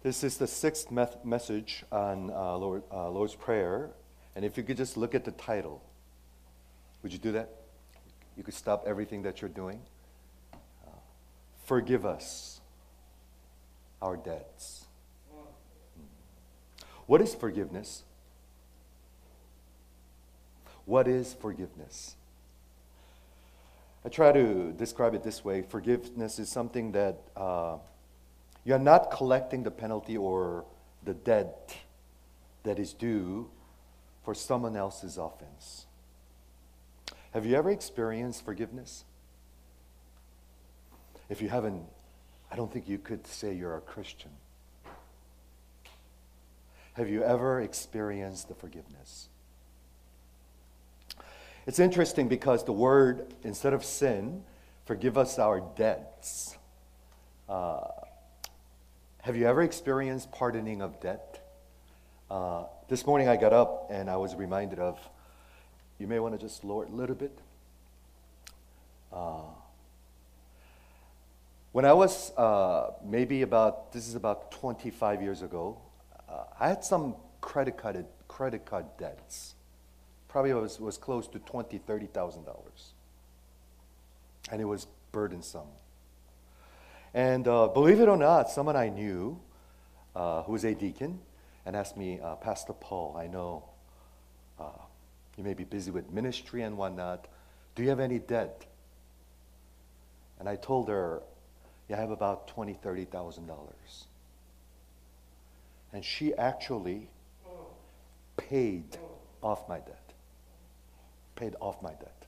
This is the sixth message on Lord's Prayer. And if you could just look at the title, would you do that? You could stop everything that you're doing. Forgive us our debts. What is forgiveness? What is forgiveness? I try to describe it this way. Forgiveness is something that you're not collecting the penalty or the debt that is due for someone else's offense. Have you ever experienced forgiveness? If you haven't, I don't think you could say you're a Christian. Have you ever experienced the forgiveness? It's interesting because the word, instead of sin, forgive us our debts. Have you ever experienced pardoning of debt? This morning I got up and I was reminded of, you may want to just lower it a little bit. When I was this is about 25 years ago, I had some credit card debts. Probably was close to $20,000, $30,000. And it was burdensome. And believe it or not, someone I knew who was a deacon and asked me, Pastor Paul, I know you may be busy with ministry and whatnot. Do you have any debt? And I told her, yeah, I have about $20,000, $30,000. And she actually paid off my debt. Paid off my debt.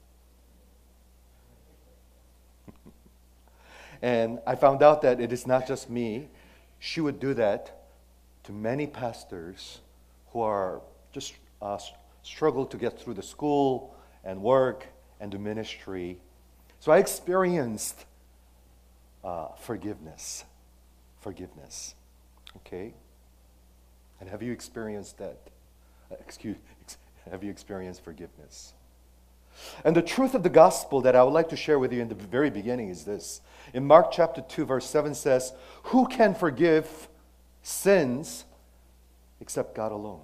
And I found out that it is not just me. She would do that to many pastors who are just struggle to get through the school and work and do ministry. So I experienced forgiveness. Forgiveness. Okay? And have you experienced that? Have you experienced forgiveness? And the truth of the gospel that I would like to share with you in the very beginning is this. In Mark chapter 2, verse 7 says, who can forgive sins except God alone?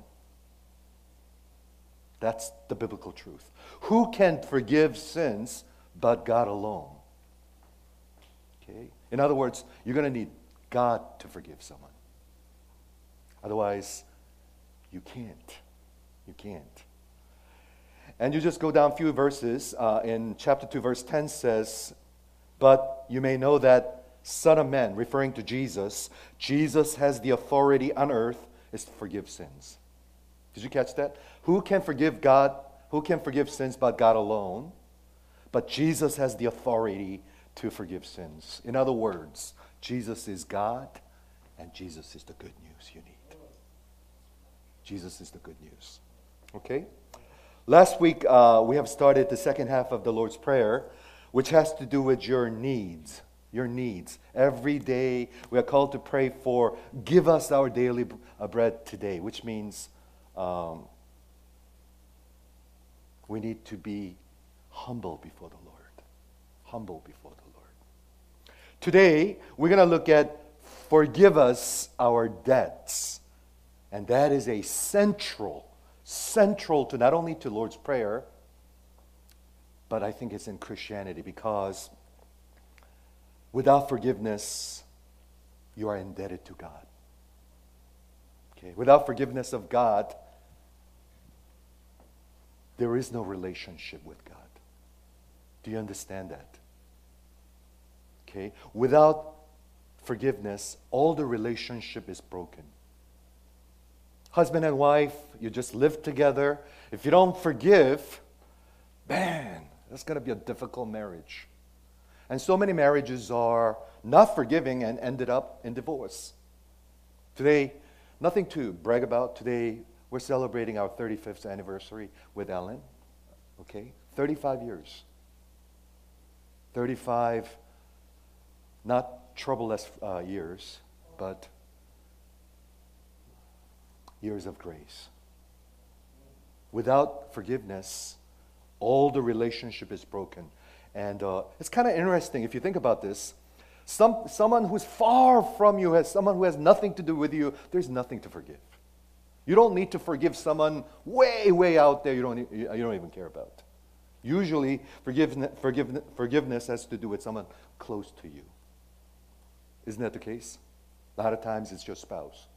That's the biblical truth. Who can forgive sins but God alone? Okay? In other words, you're going to need God to forgive someone. Otherwise, you can't. You can't. And you just go down a few verses. In chapter 2, verse 10 says, but you may know that Son of Man, referring to Jesus, Jesus has the authority on earth is to forgive sins. Did you catch that? Who can forgive God? Who can forgive sins but God alone? But Jesus has the authority to forgive sins. In other words, Jesus is God and Jesus is the good news you need. Jesus is the good news. Okay? Last week, we have started the second half of the Lord's Prayer, which has to do with your needs. Your needs. Every day, we are called to pray for, give us our daily bread today, which means we need to be humble before the Lord. Humble before the Lord. Today, we're going to look at forgive us our debts. And that is a central to not only to Lord's Prayer, but I think it's in Christianity, because without forgiveness, you are indebted to God. Okay? Without forgiveness of God, there is no relationship with God. Do you understand that? Okay? Without forgiveness, all the relationship is broken. Husband and wife, you just live together. If you don't forgive, man, that's going to be a difficult marriage. And so many marriages are not forgiving and ended up in divorce. Today, nothing to brag about. Today, we're celebrating our 35th anniversary with Ellen. Okay? 35 years. 35, not troubleless years, but years of grace. Without forgiveness, all the relationship is broken. And it's kind of interesting if you think about this. Someone who's far from you, someone who has nothing to do with you, there's nothing to forgive. You don't need to forgive someone way, way out there you don't even care about. Usually, forgiveness has to do with someone close to you. Isn't that the case? A lot of times it's your spouse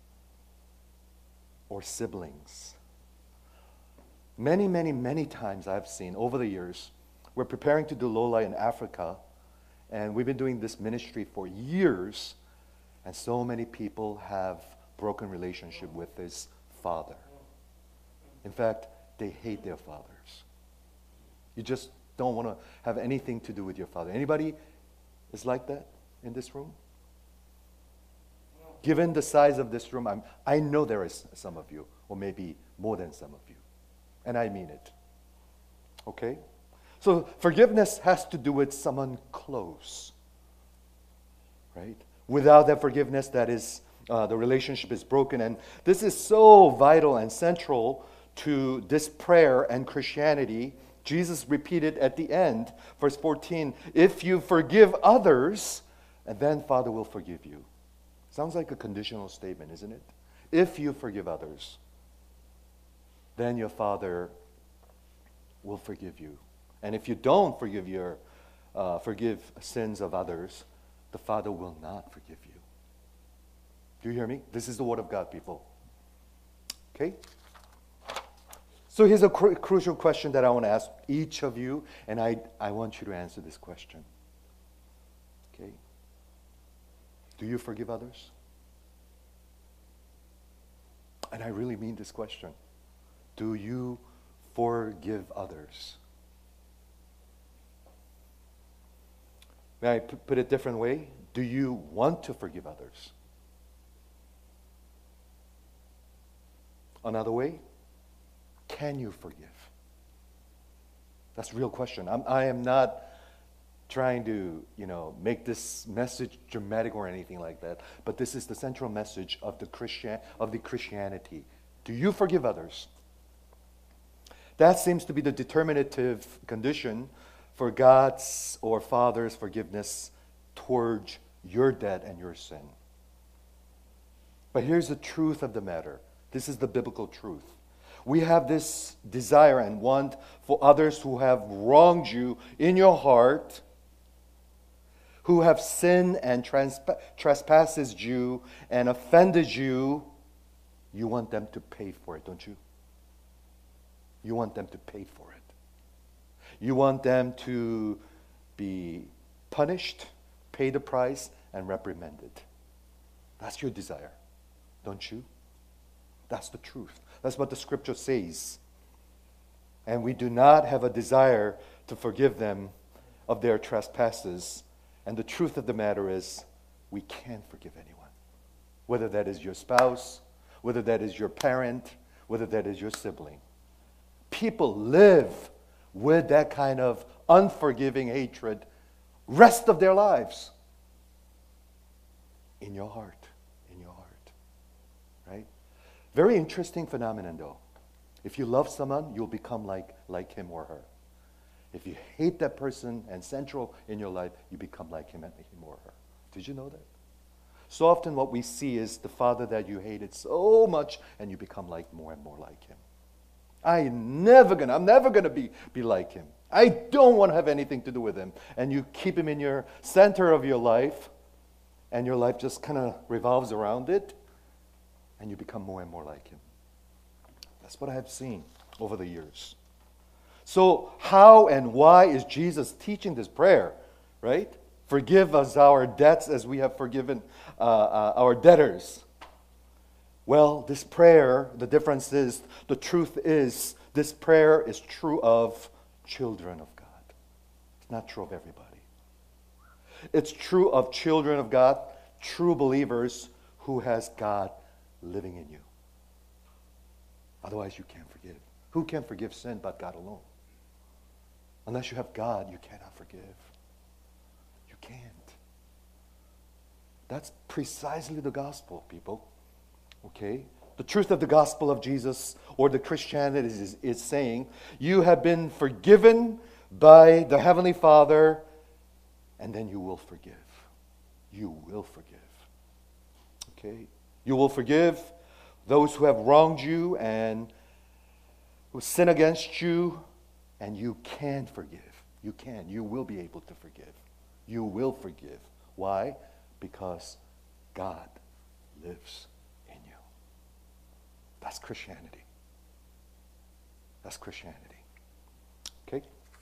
or siblings. Many, many, many times I've seen over the years, we're preparing to do Lola in Africa, and we've been doing this ministry for years, and so many people have broken relationship with his father. In fact, they hate their fathers. You just don't want to have anything to do with your father. Anybody is like that in this room? Given the size of this room, I know there is some of you, or maybe more than some of you. And I mean it. Okay? So forgiveness has to do with someone close. Right? Without that forgiveness, that is, the relationship is broken. And this is so vital and central to this prayer and Christianity. Jesus repeated at the end, verse 14, if you forgive others, and then Father will forgive you. Sounds like a conditional statement, isn't it? If you forgive others, then your Father will forgive you. And if you don't forgive sins of others, the Father will not forgive you. Do you hear me? This is the Word of God, people. Okay? So here's a crucial question that I want to ask each of you, and I want you to answer this question. Okay? Do you forgive others? And I really mean this question. Do you forgive others? May I put it a different way? Do you want to forgive others? Another way? Can you forgive? That's a real question. I am not trying to, make this message dramatic or anything like that. But this is the central message of the Christianity. Do you forgive others? That seems to be the determinative condition for God's or Father's forgiveness towards your debt and your sin. But here's the truth of the matter. This is the biblical truth. We have this desire and want for others who have wronged you in your heart, who have sinned and trespassed you and offended you. You want them to pay for it, don't you? You want them to pay for it. You want them to be punished, pay the price, and reprimanded. That's your desire, don't you? That's the truth. That's what the scripture says. And we do not have a desire to forgive them of their trespasses. And the truth of the matter is, we can't forgive anyone. Whether that is your spouse, whether that is your parent, whether that is your sibling. People live with that kind of unforgiving hatred rest of their lives. In your heart. Right? Very interesting phenomenon, though. If you love someone, you'll become like him or her. If you hate that person and central in your life, you become like him or her. Did you know that? So often what we see is the father that you hated so much, and you become more and more like him. I'm never gonna be like him. I don't want to have anything to do with him. And you keep him in your center of your life, and your life just kind of revolves around it, and you become more and more like him. That's what I have seen over the years. So how and why is Jesus teaching this prayer, right? Forgive us our debts as we have forgiven our debtors. Well, this prayer, the difference is, the truth is, this prayer is true of children of God. It's not true of everybody. It's true of children of God, true believers who has God living in you. Otherwise, you can't forgive. Who can forgive sin but God alone? Unless you have God, you cannot forgive. You can't. That's precisely the gospel, people. Okay? The truth of the gospel of Jesus, or the Christianity, is saying, you have been forgiven by the Heavenly Father, and then you will forgive. you will forgive. Okay? You will forgive those who have wronged you and who sin against you, and you can forgive. You can. You will be able to forgive. You will forgive. Why? Because God lives in you. That's Christianity. That's Christianity. Okay?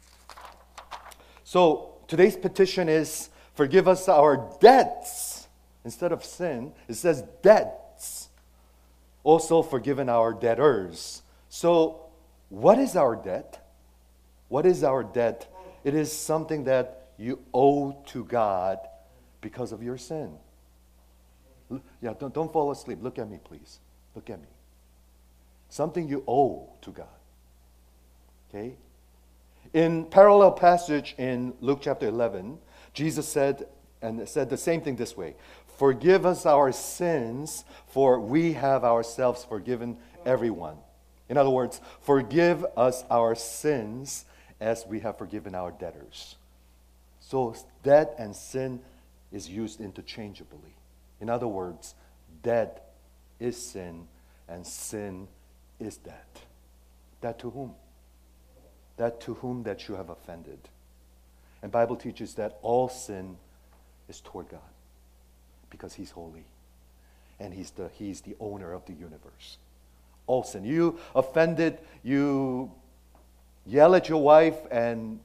So, today's petition is, forgive us our debts. Instead of sin, it says debts. Also, forgiven our debtors. So, what is our debt? What is our debt? It is something that you owe to God because of your sin. Yeah, don't fall asleep. Look at me, please. Look at me. Something you owe to God. Okay? In parallel passage in Luke chapter 11, Jesus said the same thing this way. Forgive us our sins, for we have ourselves forgiven everyone. In other words, forgive us our sins as we have forgiven our debtors. So debt and sin is used interchangeably. In other words, debt is sin and sin is debt. Debt to whom? That to whom that you have offended. And Bible teaches that all sin is toward God because He's holy and He's the owner of the universe. All sin. You offended, you yell at your wife and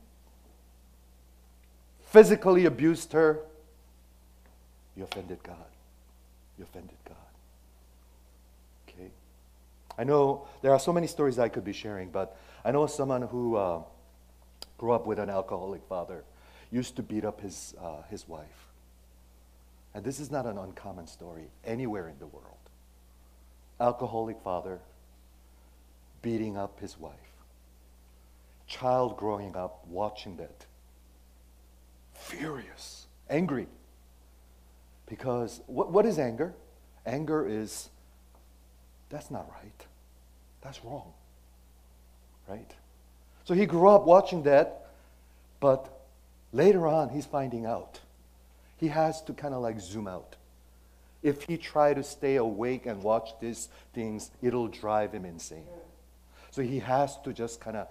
physically abused her, you offended God. You offended God. Okay? I know there are so many stories I could be sharing, but I know someone who grew up with an alcoholic father, used to beat up his wife. And this is not an uncommon story anywhere in the world. Alcoholic father beating up his wife. Child growing up watching that. Furious, angry. Because what is anger? Anger is, that's not right. That's wrong. Right? So he grew up watching that, but later on he's finding out. He has to kind of like zoom out. If he try to stay awake and watch these things, it'll drive him insane. So he has to just kind of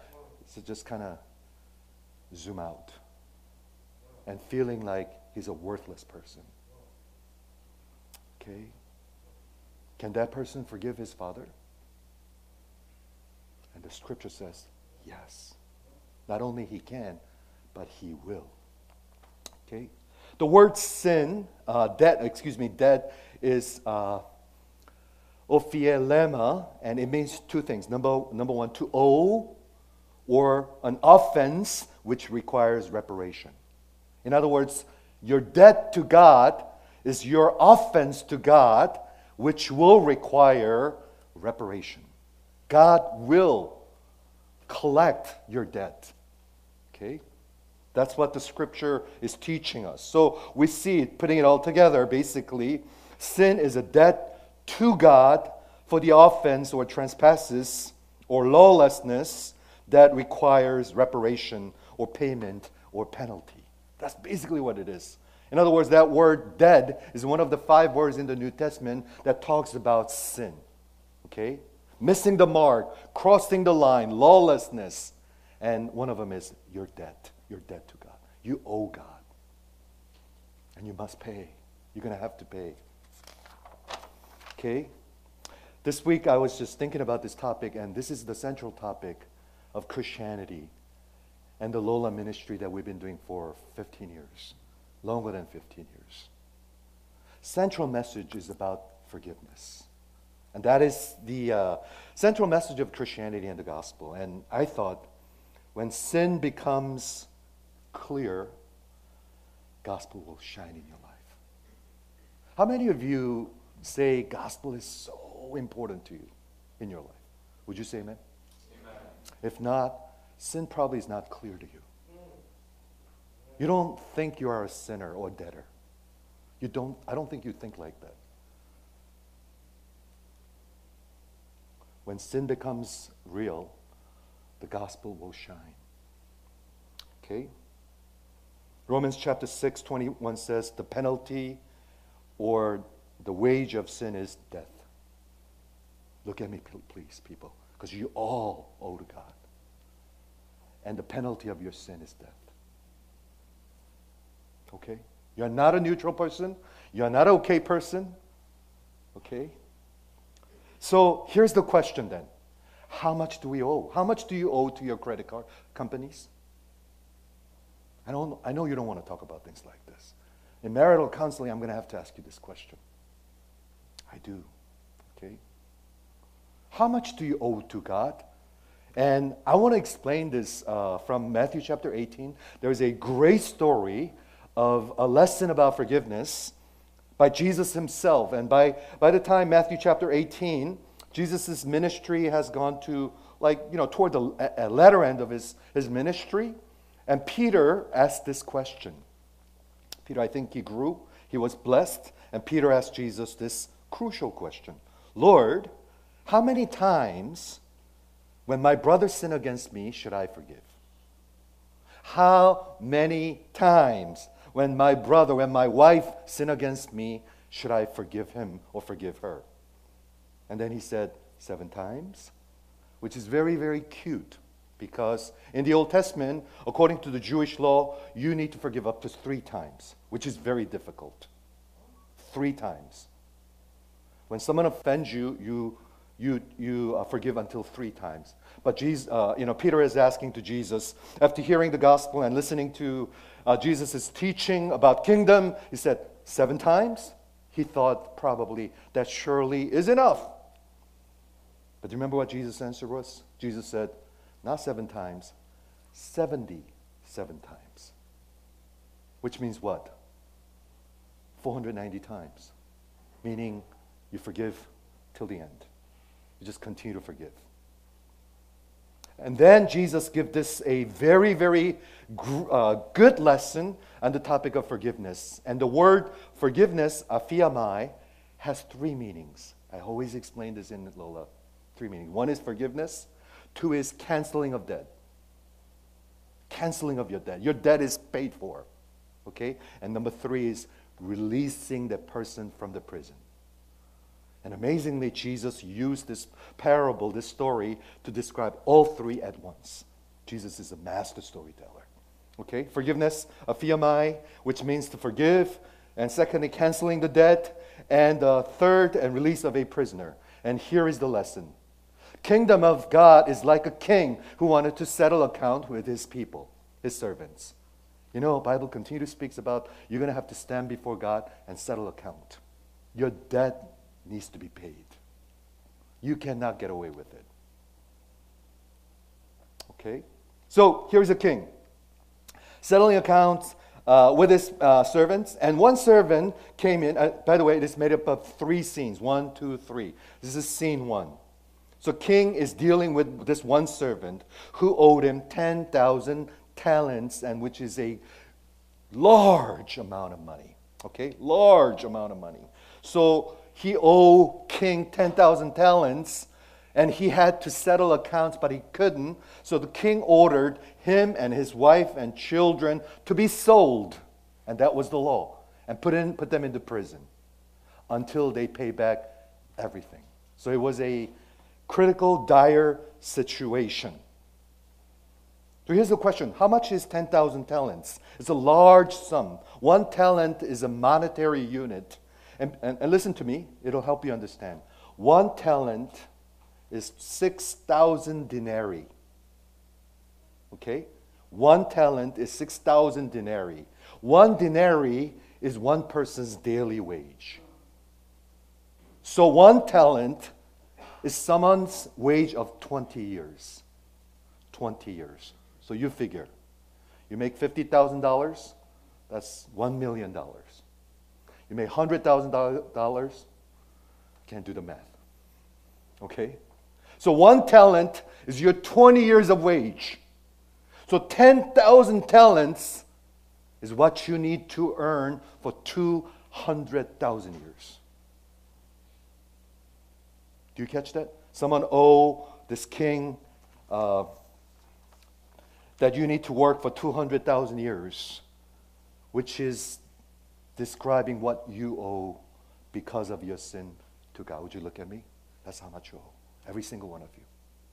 zoom out and feeling like he's a worthless person. Okay? Can that person forgive his father? And the scripture says, yes. Not only he can, but he will. Okay? The word sin, debt is ophielema, and it means two things. Number one, to owe, or an offense which requires reparation. In other words, your debt to God is your offense to God, which will require reparation. God will collect your debt. Okay? That's what the scripture is teaching us. So we see, putting it all together, basically, sin is a debt to God for the offense or trespasses or lawlessness that requires reparation or payment or penalty. That's basically what it is. In other words, that word dead is one of the 5 words in the New Testament that talks about sin. Okay? Missing the mark, crossing the line, lawlessness. And one of them is your debt. Your debt to God. You owe God. And you must pay. You're going to have to pay. Okay? This week I was just thinking about this topic, and this is the central topic of Christianity and the Lola ministry that we've been doing for 15 years. Longer than 15 years. Central message is about forgiveness. And that is the central message of Christianity and the gospel. And I thought, when sin becomes clear, gospel will shine in your life. How many of you say gospel is so important to you in your life? Would you say amen? Amen. If not, sin probably is not clear to you. You don't think you are a sinner or a debtor. I don't think you think like that. When sin becomes real, the gospel will shine. Okay? Romans chapter 6:21 says, the penalty or the wage of sin is death. Look at me, please, people, because you all owe to God. And the penalty of your sin is death. Okay? You're not a neutral person. You're not an okay person. Okay? So here's the question then. How much do we owe? How much do you owe to your credit card companies? I know you don't want to talk about things like this. In marital counseling, I'm going to have to ask you this question. I do. Okay? How much do you owe to God? And I want to explain this from Matthew chapter 18. There's a great story of a lesson about forgiveness by Jesus himself. And by the time Matthew chapter 18, Jesus' ministry has gone to, toward the latter end of his ministry. And Peter asked this question. Peter, I think he grew. He was blessed. And Peter asked Jesus this crucial question. Lord, how many times when my brother sin against me should I forgive? How many times when my brother, when my wife sin against me, should I forgive him or forgive her? And then he said, 7 times, which is very, very cute. Because in the Old Testament, according to the Jewish law, you need to forgive up to 3 times, which is very difficult. 3 times. When someone offends you, you forgive until 3 times. But Jesus, Peter is asking to Jesus, after hearing the gospel and listening to Jesus' teaching about kingdom, he said, 7 times? He thought probably that surely is enough. But do you remember what Jesus' answer was? Jesus said, not 7 times, 77 times. Which means what? 490 times. Meaning you forgive till the end. You just continue to forgive. And then Jesus gives this a very, very good lesson on the topic of forgiveness. And the word forgiveness, aphiamai, has 3 meanings. I always explain this in Lola. 3 meanings. 1 is forgiveness. 2 is canceling of debt. Canceling of your debt. Your debt is paid for. Okay? And number 3 is releasing the person from the prison. And amazingly, Jesus used this parable, this story, to describe all 3 at once. Jesus is a master storyteller. Okay? Forgiveness, aphiamai, which means to forgive. And secondly, canceling the debt. And third, and release of a prisoner. And here is the lesson. Kingdom of God is like a king who wanted to settle account with his people, his servants. You know, Bible continually speaks about you're going to have to stand before God and settle account. Your debt needs to be paid. You cannot get away with it. Okay? So, here's a king. Settling accounts with his servants. And one servant came in. By the way, it is made up of 3 scenes. 1, 2, 3. This is scene 1. So king is dealing with this one servant who owed him 10,000 talents, and which is a large amount of money. Okay? Large amount of money. So he owed king 10,000 talents, and he had to settle accounts, but he couldn't. So the king ordered him and his wife and children to be sold, and that was the law, and put them into prison until they pay back everything. So it was a critical, dire situation. So here's the question. How much is 10,000 talents? It's a large sum. 1 talent is a monetary unit. And listen to me. It'll help you understand. 1 talent is 6,000 denarii. Okay? 1 talent is 6,000 denarii. 1 denarii is 1 person's daily wage. So 1 talent is someone's wage of 20 years. 20 years. So you figure. You make $50,000, that's $1 million. You make $100,000, can't do the math. Okay? So 1 talent is your 20 years of wage. So 10,000 talents is what you need to earn for 200,000 years. Do you catch that? Someone owe this king that you need to work for 200,000 years. which is describing what you owe because of your sin to God. Would you look at me? That's how much you owe. Every single one of you.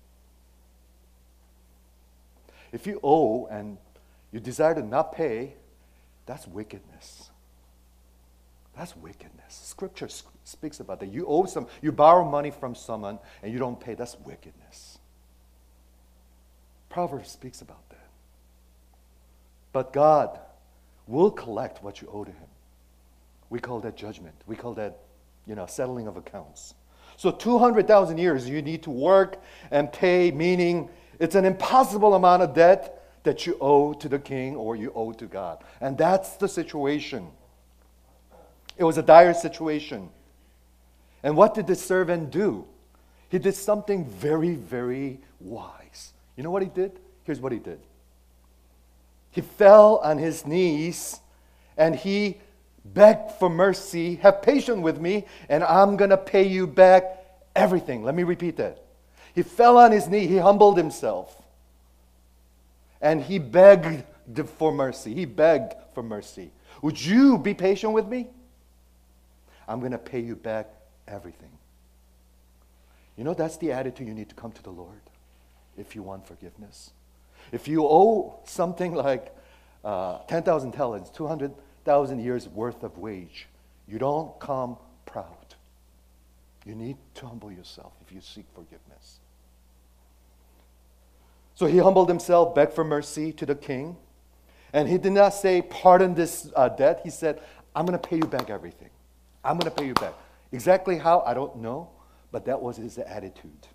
If you owe and you desire to not pay, that's wickedness. That's wickedness. Scripture speaks about that. You borrow money from someone and you don't pay, that's wickedness. Proverbs speaks about that. But God will collect what you owe to Him. We call that judgment. We call that, settling of accounts. So 200,000 years you need to work and pay, meaning it's an impossible amount of debt that you owe to the king or you owe to God. And that's the situation. It was a dire situation. And what did the servant do? He did something very, very wise. You know what he did? Here's what he did. He fell on his knees and he begged for mercy. Have patience with me and I'm going to pay you back everything. Let me repeat that. He fell on his knee. He humbled himself. And he begged for mercy. He begged for mercy. Would you be patient with me? I'm going to pay you back everything. That's the attitude you need to come to the Lord if you want forgiveness. If you owe something like 10,000 talents, 200,000 years worth of wage, you don't come proud. You need to humble yourself if you seek forgiveness. So he humbled himself, begged for mercy to the king. And he did not say, pardon this debt. He said, I'm going to pay you back everything. I'm going to pay you back. Exactly how, I don't know. But that was his attitude.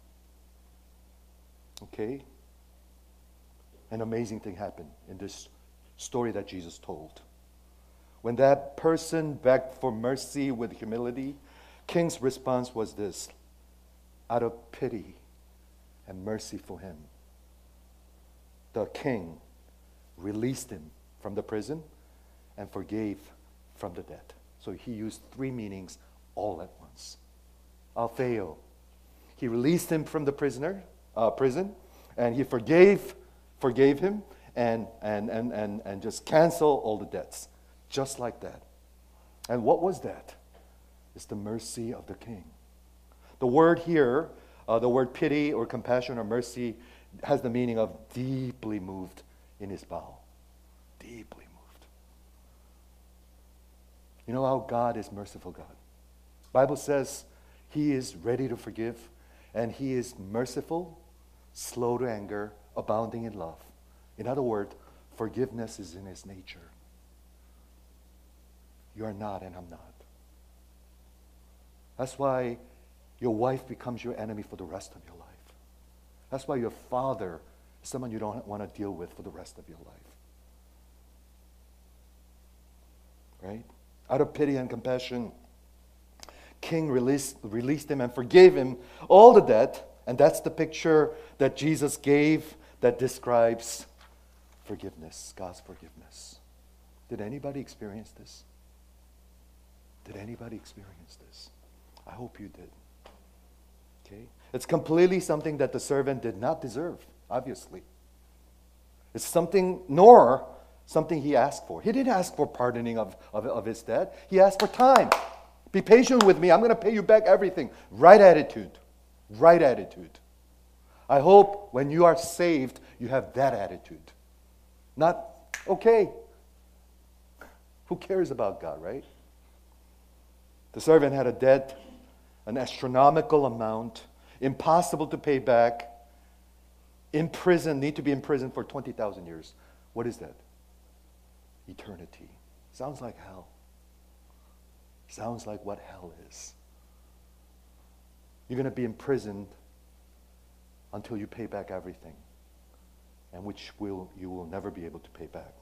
Okay? An amazing thing happened in this story that Jesus told. When that person begged for mercy with humility, king's response was this: out of pity and mercy for him, the king released him from the prison and forgave from the debt. So he used three meanings all at once. Altheo. He released him from the prison, and he forgave him and just canceled all the debts. Just like that. And what was that? It's the mercy of the king. The word here, the word pity or compassion or mercy, has the meaning of deeply moved in his bowel. Deeply moved. You know how God is merciful God. Bible says He is ready to forgive, and He is merciful, slow to anger, abounding in love. In other words, forgiveness is in His nature. You are not, and I'm not. That's why your wife becomes your enemy for the rest of your life. That's why your father is someone you don't want to deal with for the rest of your life. Right? Out of pity and compassion, king released him and forgave him all the debt. And that's the picture that Jesus gave that describes forgiveness, God's forgiveness. Did anybody experience this? Did anybody experience this? I hope you did. Okay? It's completely something that the servant did not deserve, obviously. It's something he asked for. He didn't ask for pardoning of his debt. He asked for time. Be patient with me. I'm going to pay you back everything. Right attitude. Right attitude. I hope when you are saved, you have that attitude. Not, okay. Who cares about God, right? The servant had a debt, an astronomical amount, impossible to pay back, in prison, need to be in prison for 20,000 years. What is that? Eternity. Sounds like hell. Sounds like what hell is. You're going to be imprisoned until you pay back everything, and which you will never be able to pay back.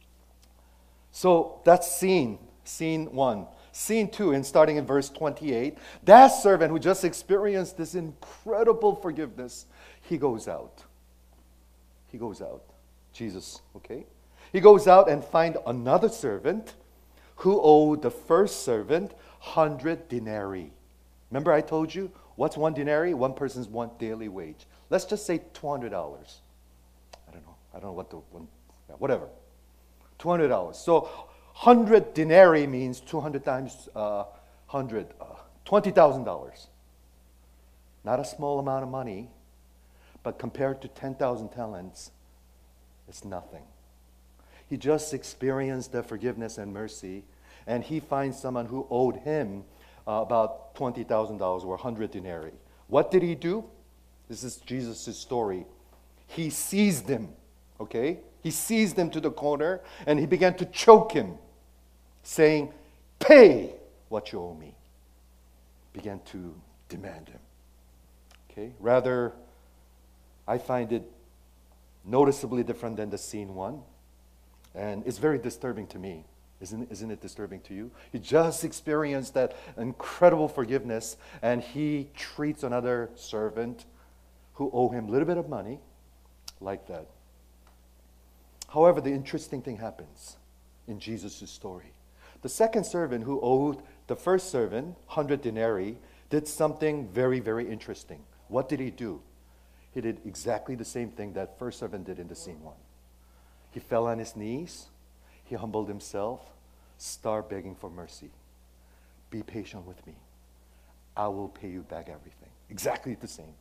So that's scene 1. Scene 2, and starting in verse 28, that servant who just experienced this incredible forgiveness, he goes out. He goes out. Jesus, okay? He goes out and finds another servant who owed the first servant 100 denarii. Remember I told you, what's 1 denarii? One person's one daily wage. Let's just say $200. I don't know what whatever. $200. So 100 denarii means 200 times 100, $20,000. Not a small amount of money, but compared to 10,000 talents, it's nothing. He just experienced the forgiveness and mercy, and he finds someone who owed him about $20,000 or 100 denarii. What did he do? This is Jesus' story. He seized him, okay? He seized him to the corner, and he began to choke him, saying, "Pay what you owe me." Began to demand him. Okay? Rather, I find it noticeably different than the scene one, and it's very disturbing to me. Isn't it disturbing to you? He just experienced that incredible forgiveness, and he treats another servant who owe him a little bit of money like that. However, the interesting thing happens in Jesus' story. The second servant who owed the first servant 100 denarii did something very, very interesting. What did he do? He did exactly the same thing that first servant did in the scene one. He fell on his knees. He humbled himself, started begging for mercy. Be patient with me. I will pay you back everything. Exactly the same.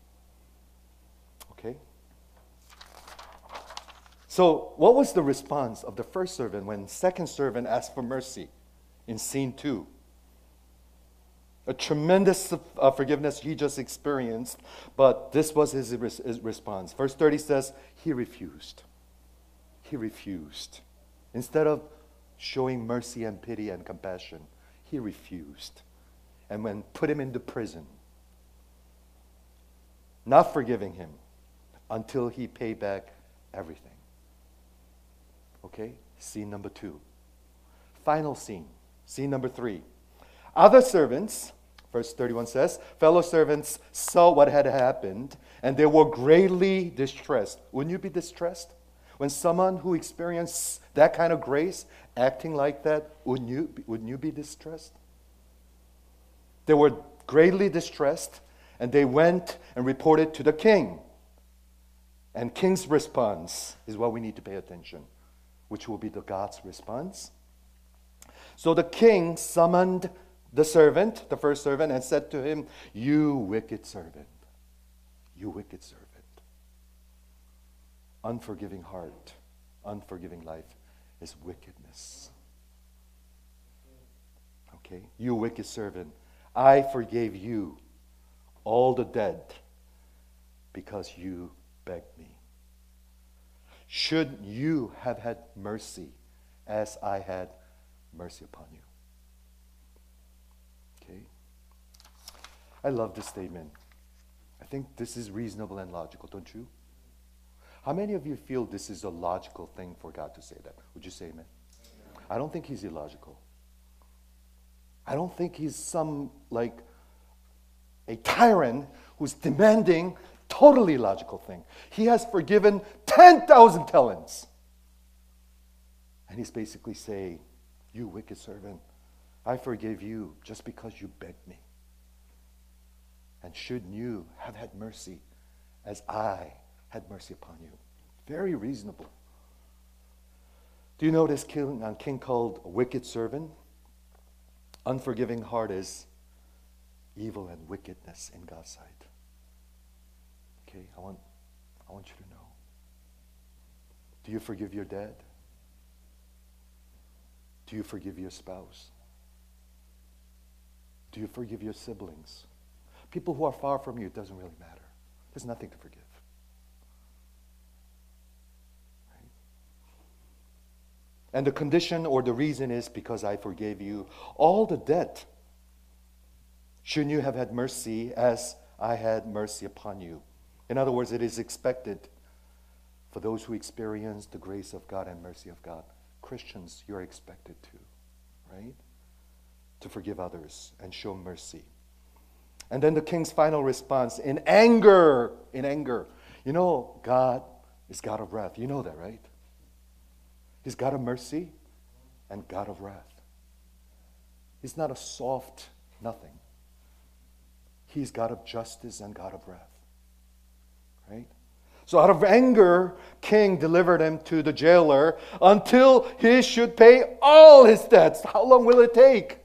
Okay? So, what was the response of the first servant when second servant asked for mercy in scene 2? A tremendous forgiveness he just experienced, but this was his response. Verse 30 says, he refused. He refused. Instead of showing mercy and pity and compassion, he refused. And when put him into prison, not forgiving him until he paid back everything. Okay, scene number 2. Final scene, scene number 3. Other servants, verse 31 says, fellow servants saw what had happened, and they were greatly distressed. Wouldn't you be distressed? When someone who experienced that kind of grace acting like that, wouldn't you be distressed? They were greatly distressed, and they went and reported to the king. And king's response is what we need to pay attention, which will be the God's response. So the king summoned the servant, the first servant, and said to him, "You wicked servant, you wicked servant. Unforgiving heart, unforgiving life is wickedness. Okay, you wicked servant, I forgave you all the debt because you begged me. Should you have had mercy as I had mercy upon you?" Okay? I love this statement. I think this is reasonable and logical, don't you? How many of you feel this is a logical thing for God to say that? Would you say amen? I don't think he's illogical. I don't think he's some like a tyrant who's demanding totally logical thing. He has forgiven 10,000 talents. And he's basically saying, "You wicked servant, I forgave you just because you begged me. And shouldn't you have had mercy as I had mercy upon you?" Very reasonable. Do you know this king called a wicked servant? Unforgiving heart is evil and wickedness in God's sight. Okay, I want you to know. Do you forgive your dad? Do you forgive your spouse? Do you forgive your siblings? People who are far from you, it doesn't really matter. There's nothing to forgive. Right? And the condition or the reason is because I forgave you all the debt. Shouldn't you have had mercy as I had mercy upon you? In other words, it is expected for those who experience the grace of God and mercy of God. Christians, you're expected to, right? To forgive others and show mercy. And then the king's final response, in anger. You know, God is God of wrath. You know that, right? He's God of mercy and God of wrath. He's not a soft nothing. He's God of justice and God of wrath. Right? So out of anger, king delivered him to the jailer until he should pay all his debts. How long will it take?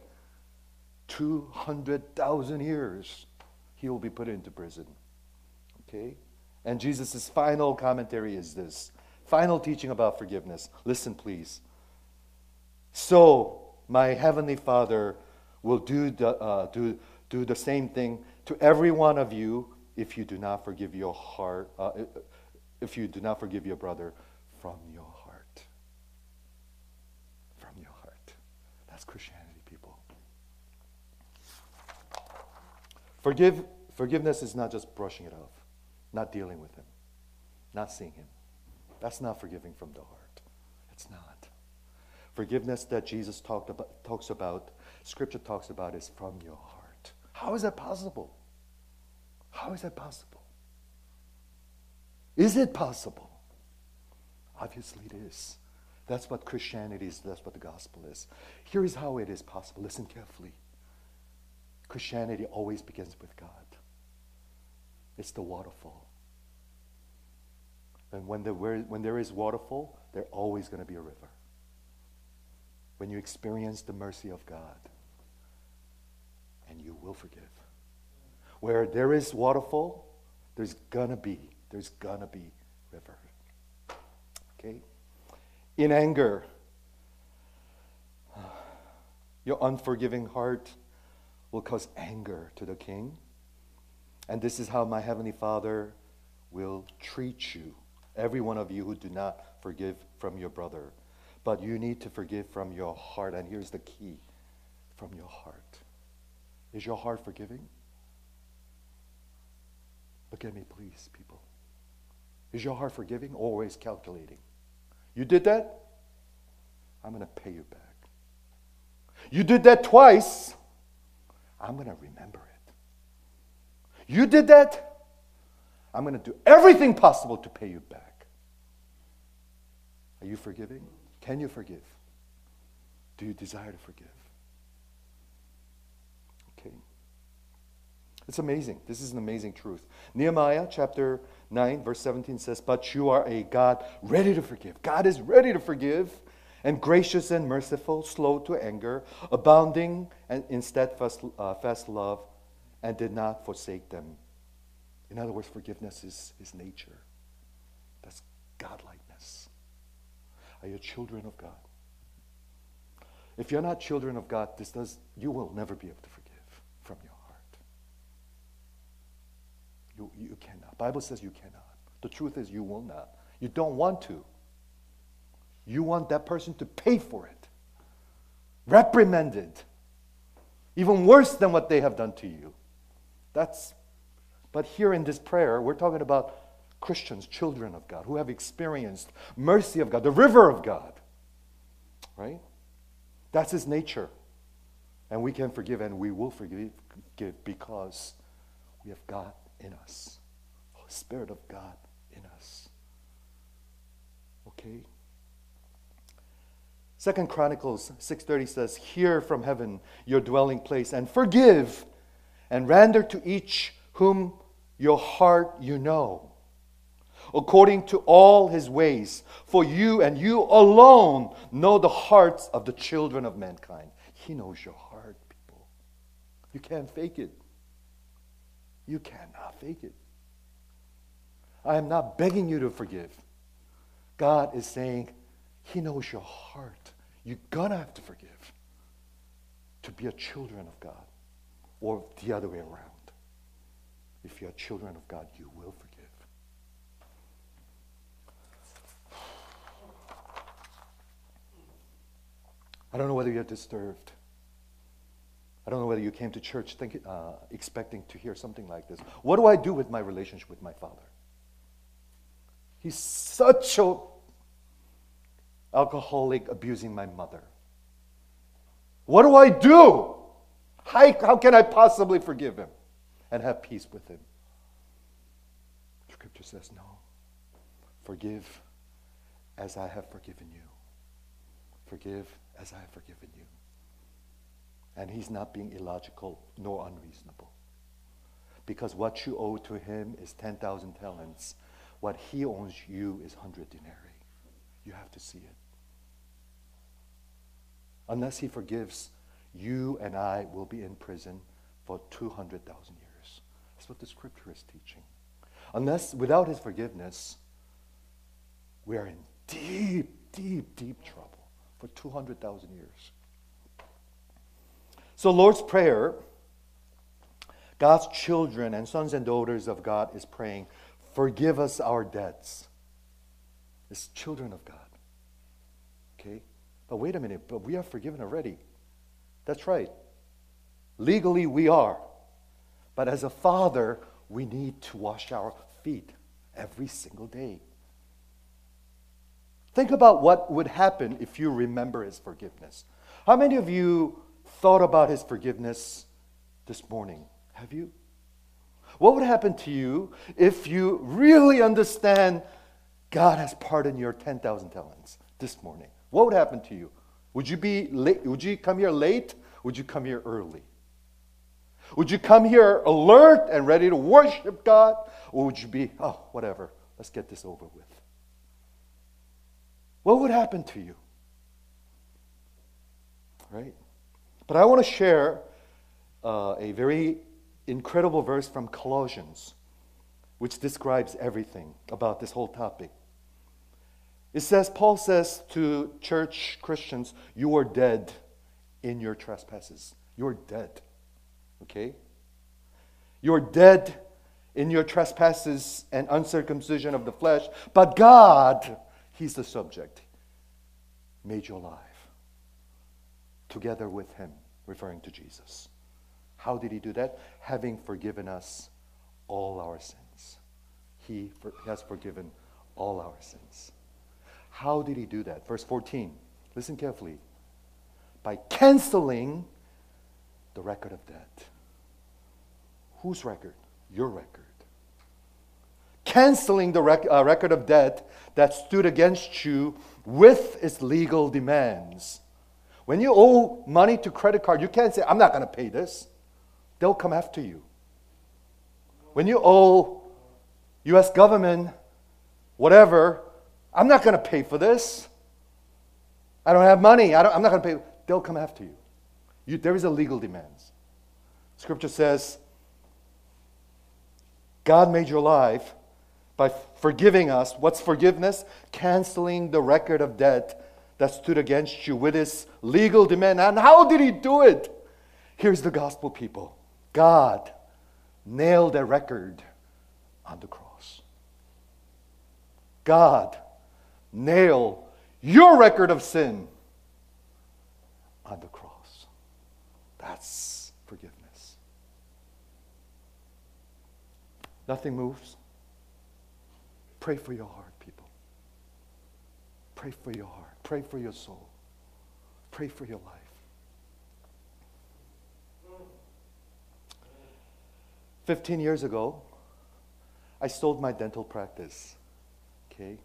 200,000 years. He will be put into prison. Okay? And Jesus' final commentary is this. Final teaching about forgiveness. Listen, please. So, my heavenly Father will do the same thing to every one of you if you do not forgive your heart, if you do not forgive your brother from your heart. From your heart. That's Christianity, people. Forgiveness is not just brushing it off, not dealing with him, not seeing him. That's not forgiving from the heart. It's not. Forgiveness that Jesus talks about, Scripture talks about, is from your heart. How is that possible? How is that possible? Is it possible? Obviously it is. That's what Christianity is. That's what the gospel is. Here is how it is possible. Listen carefully. Christianity always begins with God. It's the waterfall. And when there is waterfall, there's always going to be a river. When you experience the mercy of God, and you will forgive. Where there is waterfall, there's gonna be river. Okay? In anger, your unforgiving heart will cause anger to the king. And this is how my heavenly Father will treat you. Every one of you who do not forgive from your brother. But you need to forgive from your heart. And here's the key. From your heart. Is your heart forgiving? Look at me, please, people. Is your heart forgiving? Always calculating. You did that? I'm going to pay you back. You did that twice? I'm going to remember it. You did that? I'm going to do everything possible to pay you back. Are you forgiving? Can you forgive? Do you desire to forgive? Okay. It's amazing. This is an amazing truth. Nehemiah chapter 9 verse 17 says, "But you are a God ready to forgive." God is ready to forgive, and gracious and merciful, slow to anger, abounding and in steadfast fast love, and did not forsake them. In other words, forgiveness is his nature. That's godlikeness. Are you children of God? If you're not children of God, you will never be able to forgive from your heart. You cannot. The Bible says you cannot. The truth is you will not. You don't want to. You want that person to pay for it. Reprimanded. Even worse than what they have done to you. But here in this prayer, we're talking about Christians, children of God, who have experienced mercy of God, the river of God. Right? That's his nature. And we can forgive, and we will forgive because we have God in us. The Spirit of God in us. Okay? 2 Chronicles 6:30 says, "Hear from heaven your dwelling place, and forgive, and render to each whom your heart you know, according to all his ways. For you and you alone know the hearts of the children of mankind." He knows your heart, people. You can't fake it. You cannot fake it. I am not begging you to forgive. God is saying, he knows your heart. You're going to have to forgive to be a children of God, or the other way around. If you're children of God, you will forgive. I don't know whether you're disturbed. I don't know whether you came to church expecting to hear something like this. What do I do with my relationship with my father? He's such a alcoholic, abusing my mother. What do I do? How can I possibly forgive him and have peace with him? Scripture says no. Forgive as I have forgiven you. Forgive as I have forgiven you. And he's not being illogical nor unreasonable. Because what you owe to him is 10,000 talents. what he owes you is 100 denarii. You have to see it. Unless he forgives, you and I will be in prison for 200,000 years. That's what the scripture is teaching. Unless, without his forgiveness, we are in deep, deep, deep trouble for 200,000 years. So Lord's Prayer, God's children and sons and daughters of God is praying, forgive us our debts. It's children of God. Okay? But wait a minute, but we are forgiven already. That's right. Legally we are. But as a father, we need to wash our feet every single day. Think about what would happen if you remember his forgiveness. How many of you thought about his forgiveness this morning? Have you? What would happen to you if you really understand God has pardoned your 10,000 talents this morning? What would happen to you? Would you be late? Would you come here late? Would you come here early? Would you come here alert and ready to worship God? Or would you be, oh, whatever, let's get this over with? What would happen to you? Right? But I want to share a very incredible verse from Colossians, which describes everything about this whole topic. It says, Paul says to church Christians, you are dead in your trespasses. You're dead. Okay? You're dead in your trespasses and uncircumcision of the flesh, but God, he's the subject, made you alive together with him, referring to Jesus. How did he do that? Having forgiven us all our sins. He has forgiven all our sins. How did he do that? Verse 14. Listen carefully. By canceling the record of debt. Whose record? Your record. Canceling the record of debt that stood against you with its legal demands. When you owe money to credit card, you can't say, I'm not going to pay this. They'll come after you. When you owe U.S. government, whatever, I'm not going to pay for this. I don't have money. I'm not going to pay. They'll come after you. There is a legal demands. Scripture says, God made you alive by forgiving us. What's forgiveness? Canceling the record of debt that stood against you with his legal demand. And how did he do it? Here's the gospel, people. God nailed a record on the cross. God nailed your record of sin on the cross. That's forgiveness. Nothing moves. Pray for your heart, people. Pray for your heart. Pray for your soul. Pray for your life. 15 years ago, I sold my dental practice. Okay?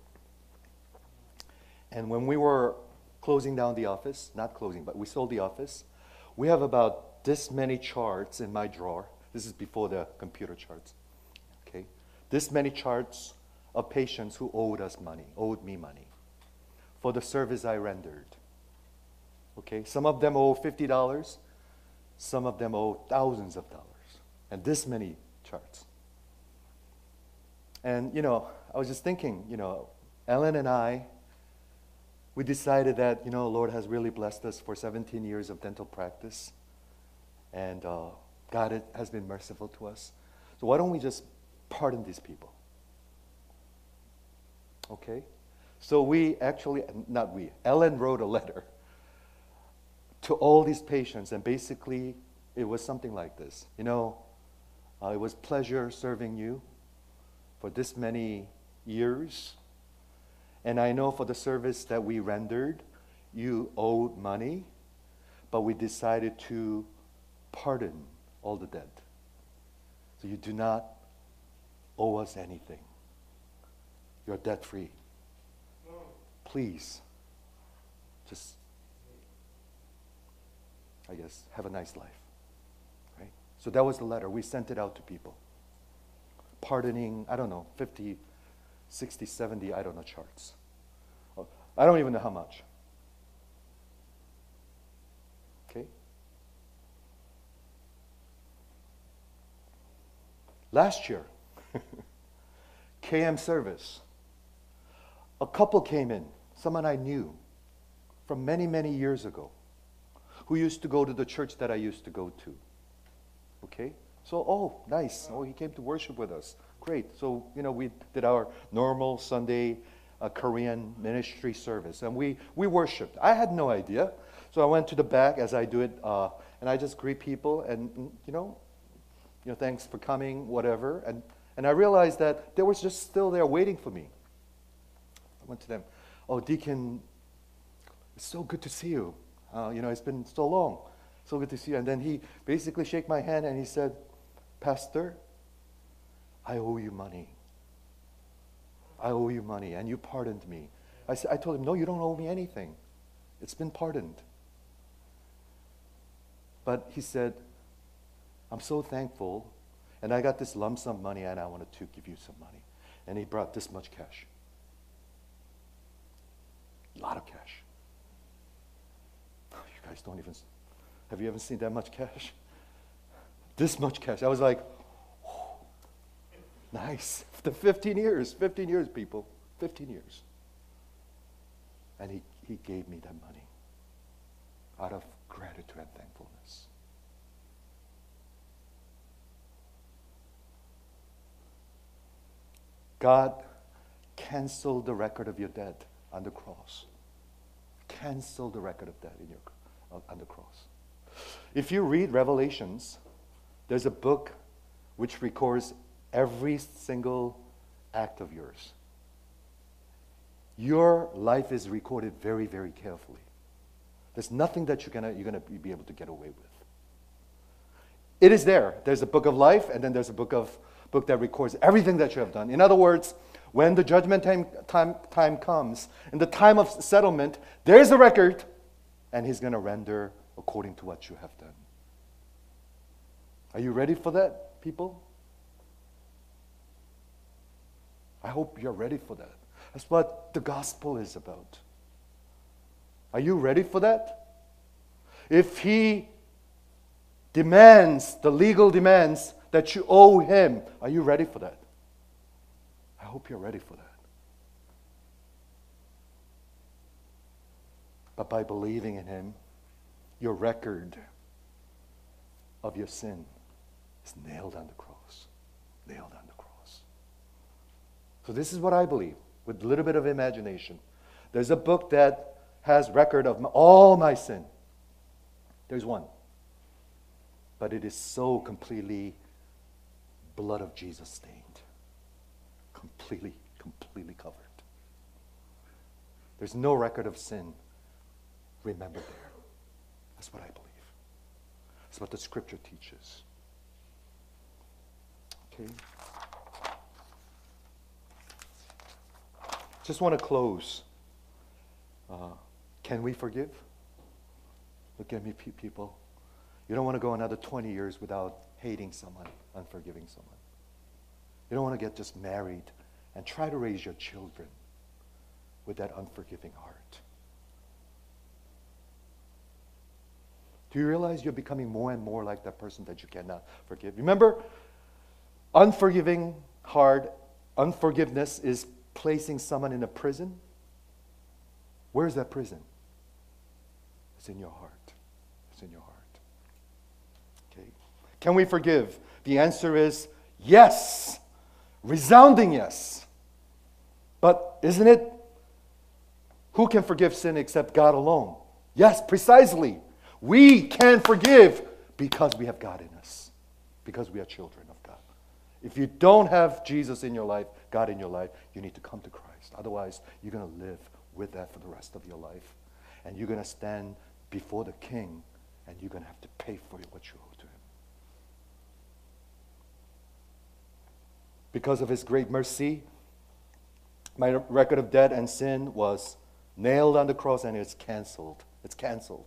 And when we were closing down the office, not closing, but we sold the office, we have about this many charts in my drawer. This is before the computer charts. Okay? This many charts of patients who owed me money for the service I rendered. Okay? Some of them owe $50. Some of them owe thousands of dollars. And this many charts. And, I was just thinking, Ellen and I, we decided that, Lord has really blessed us for 17 years of dental practice. And God has been merciful to us. So why don't we just pardon these people? Okay? So Ellen wrote a letter to all these patients. And basically, it was something like this. It was pleasure serving you for this many years. And I know for the service that we rendered, you owed money, but we decided to pardon all the debt. So you do not owe us anything. You're debt-free. Please, just, have a nice life. Right? So that was the letter. We sent it out to people. Pardoning, 50, 60, 70, I don't know, charts. I don't even know how much. Okay? Last year, KM service, a couple came in, someone I knew from many, many years ago, who used to go to the church that I used to go to. Okay? So, oh, nice. Oh, he came to worship with us. Great. So, we did our normal Sunday Korean ministry service, and we worshiped. I had no idea. So I went to the back as I do it, and I just greet people, and, thanks for coming, whatever. And I realized that they were just still there waiting for me. I went to them. Oh, Deacon, it's so good to see you. It's been so long. So good to see you. And then he basically shook my hand and he said, Pastor, I owe you money. I owe you money, and you pardoned me. I told him, no, you don't owe me anything. It's been pardoned. But he said, I'm so thankful, and I got this lump sum money, and I wanted to give you some money. And he brought this much cash. A lot of cash. You guys don't even, have you ever seen that much cash? This much cash. I was like, oh, nice. The 15 years, people. 15 years. And he gave me that money out of gratitude and thankfulness. God canceled the record of your debt on the cross. Cancel the record of debt on the cross. If you read Revelations, there's a book which records every single act of yours. Your life is recorded very, very carefully. There's nothing that you're gonna be able to get away with. It is there. There's a book of life, and then there's a book that records everything that you have done. In other words, when the judgment time comes, in the time of settlement, there's a record, and he's going to render according to what you have done. Are you ready for that, people? I hope you're ready for that. That's what the gospel is about. Are you ready for that? If he demands, the legal demands that you owe him, are you ready for that? I hope you're ready for that. But by believing in him, your record of your sin is nailed on the cross. Nailed on the cross. So this is what I believe, with a little bit of imagination. There's a book that has record of all my sin. There's one. But it is so completely blood of Jesus stained. Completely covered. There's no record of sin remembered there. That's what I believe. That's what the scripture teaches. Okay. Just want to close. Can we forgive? Look at me, people. You don't want to go another 20 years without hating someone, unforgiving someone. You don't want to get just married and try to raise your children with that unforgiving heart. Do you realize you're becoming more and more like that person that you cannot forgive? Remember, unforgiving heart, unforgiveness is placing someone in a prison. Where's that prison? It's in your heart. It's in your heart. Okay. Can we forgive? The answer is yes. Resounding yes. But isn't it? Who can forgive sin except God alone? Yes, precisely. We can forgive because we have God in us. Because we are children of God. If you don't have Jesus in your life, God in your life, you need to come to Christ. Otherwise, you're going to live with that for the rest of your life. And you're going to stand before the King, and you're going to have to pay for what you owe to him. Because of his great mercy, my record of debt and sin was nailed on the cross, and it's canceled. It's canceled.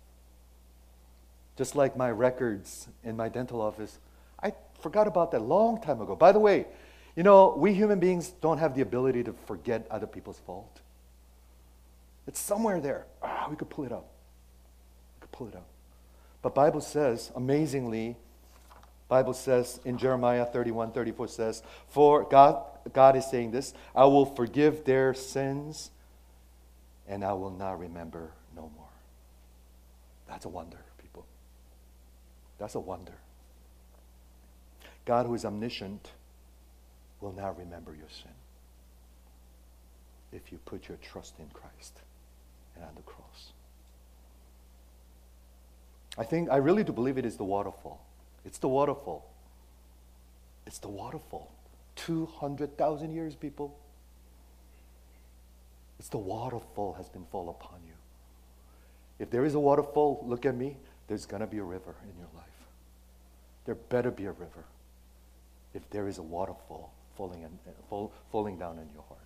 Just like my records in my dental office, I forgot about that a long time ago. By the way, You know, we human beings don't have the ability to forget other people's fault. It's somewhere there. We could pull it up. We could pull it up. But Bible says, amazingly, Bible says in Jeremiah 31:34 says, for God is saying this, I will forgive their sins and I will not remember no more. That's a wonder, people. That's a wonder. God, who is omniscient, will not remember your sin if you put your trust in Christ and on the cross. I really do believe it is the waterfall. It's the waterfall. It's the waterfall. 200,000 years, people. It's the waterfall has been fall upon you. If there is a waterfall, look at me, there's going to be a river in your life. There better be a river if there is a waterfall falling down in your heart.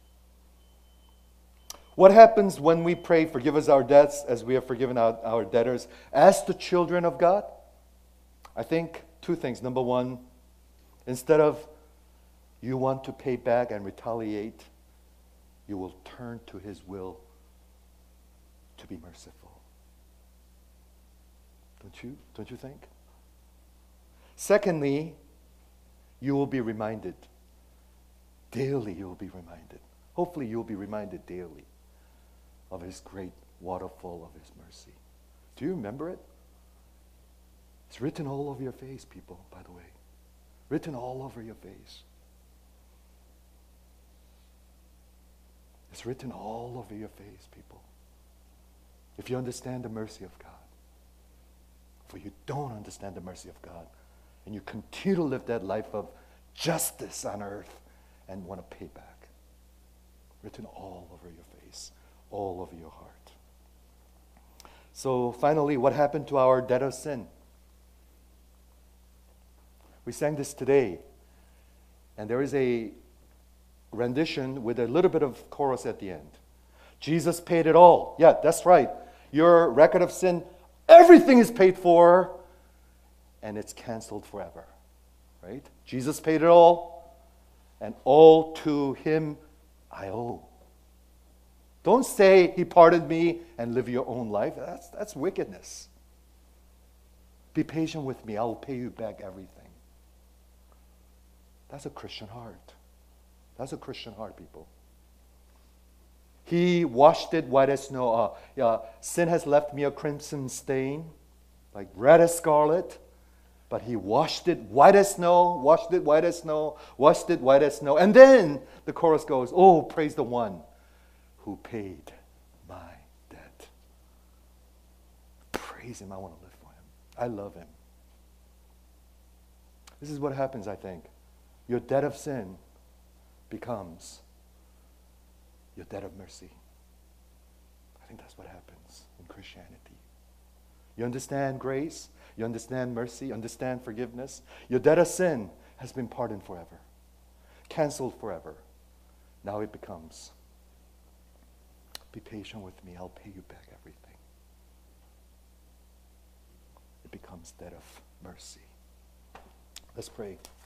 What happens when we pray, forgive us our debts as we have forgiven our debtors as the children of God? I think two things. Number one, instead of you want to pay back and retaliate, you will turn to His will to be merciful. Don't you think? Secondly, you will be reminded. Daily you will be reminded. Hopefully you will be reminded daily of His great waterfall of His mercy. Do you remember it? It's written all over your face, people, by the way. Written all over your face. It's written all over your face, people. If you understand the mercy of God. For you don't understand the mercy of God, and you continue to live that life of justice on earth and want to pay back. Written all over your face, all over your heart. So finally, what happened to our debt of sin? We sang this today, and there is a rendition with a little bit of chorus at the end. Jesus paid it all. Yeah, that's right. Your record of sin, everything is paid for, and it's canceled forever. Right? Jesus paid it all, and all to Him I owe. Don't say He pardoned me and live your own life. That's wickedness. Be patient with me. I will pay you back everything. That's a Christian heart. That's a Christian heart, people. He washed it white as snow. Sin has left me a crimson stain, like red as scarlet. But He washed it white as snow, washed it white as snow, washed it white as snow. And then the chorus goes, oh, praise the one who paid my debt. Praise Him. I want to live for Him. I love Him. This is what happens, I think. Your debt of sin becomes your debt of mercy. I think that's what happens in Christianity. You understand grace, you understand mercy, you understand forgiveness. Your debt of sin has been pardoned forever, canceled forever. Now it becomes, be patient with me, I'll pay you back everything. It becomes debt of mercy. Let's pray.